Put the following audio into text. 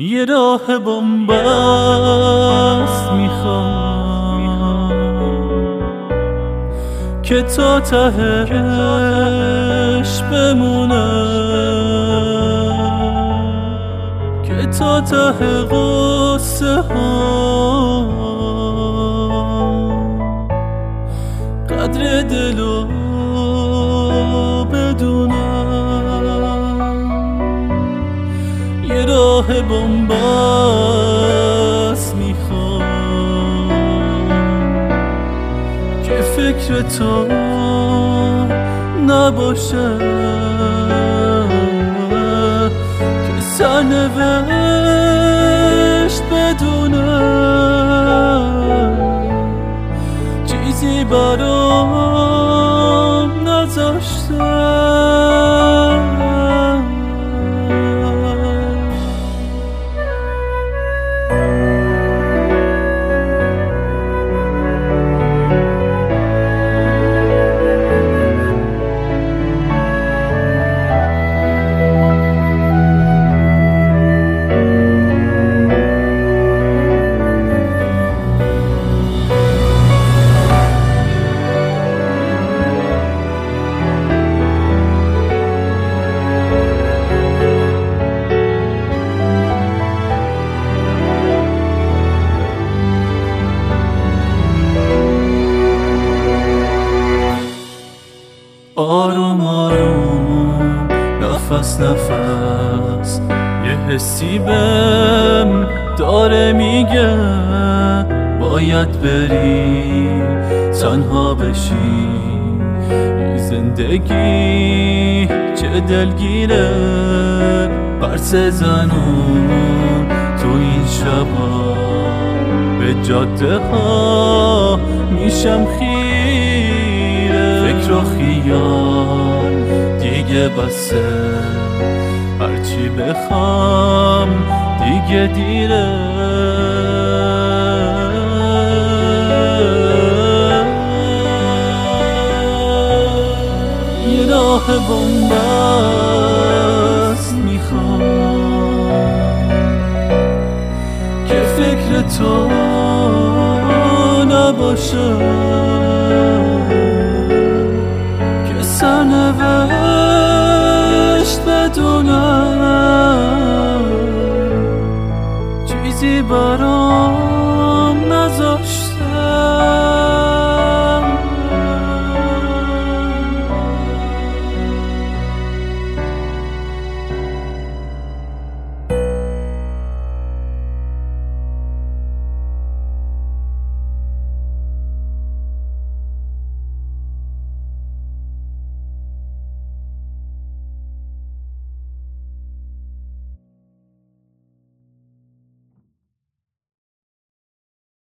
یه راه بن‌بست میخوام که تا تهش بمونه، که تا ته قصه ها قدر دلو بدونم. یه راه بن‌بست میخوام که فکر تو نباشه، که سرنوشت بدونه چیزی برام نذاشته. آروم آروم، نفس نفس، یه حسی بهم داره میگه باید بری تنها بشی. این زندگی چه دلگیره، پرس زنون تو این شبا به جاده ها میشم خیره. فکر و خیال دیگه بسه، هرچی بخوام دیگه دیره. یه راه بن‌بست میخوام که فکر تو نباشه، که سرنوشت بدونم چیزی برام